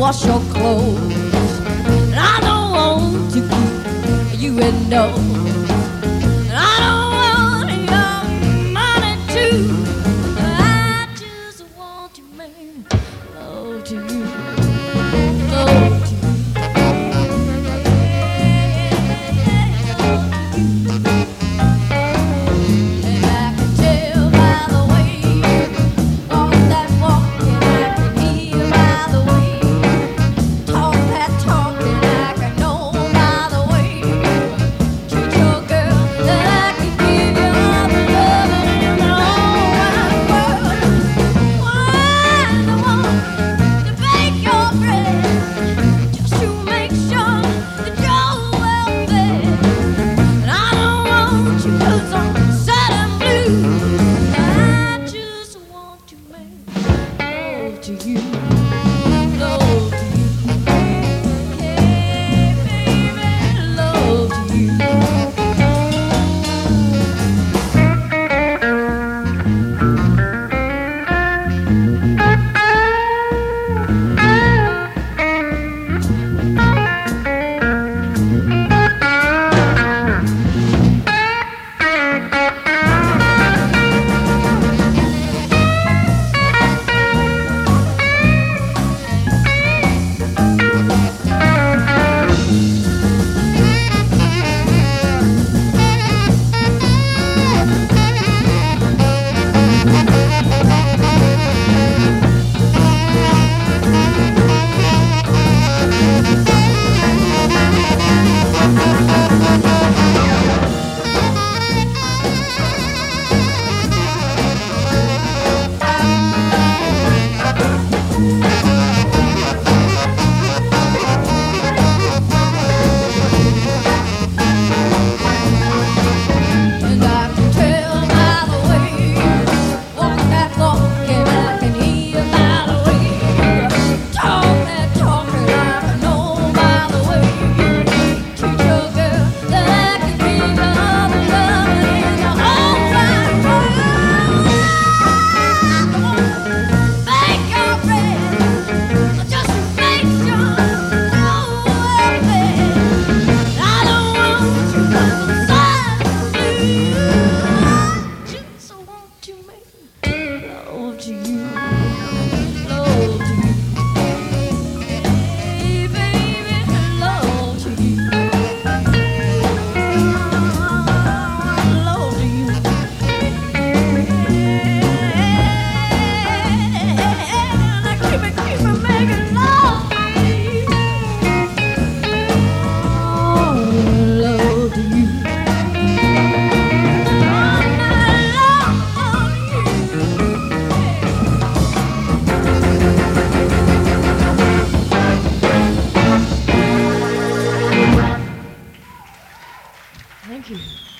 wash your clothes. And I don't want to keep you indoors. And I don't want your money too. I just want to make love to you. Love to you. To you, love to you, hey baby, love to you. Love to you, love to you, hey baby, love to you, love to you, and I keep making love to you, love to you. Thank you.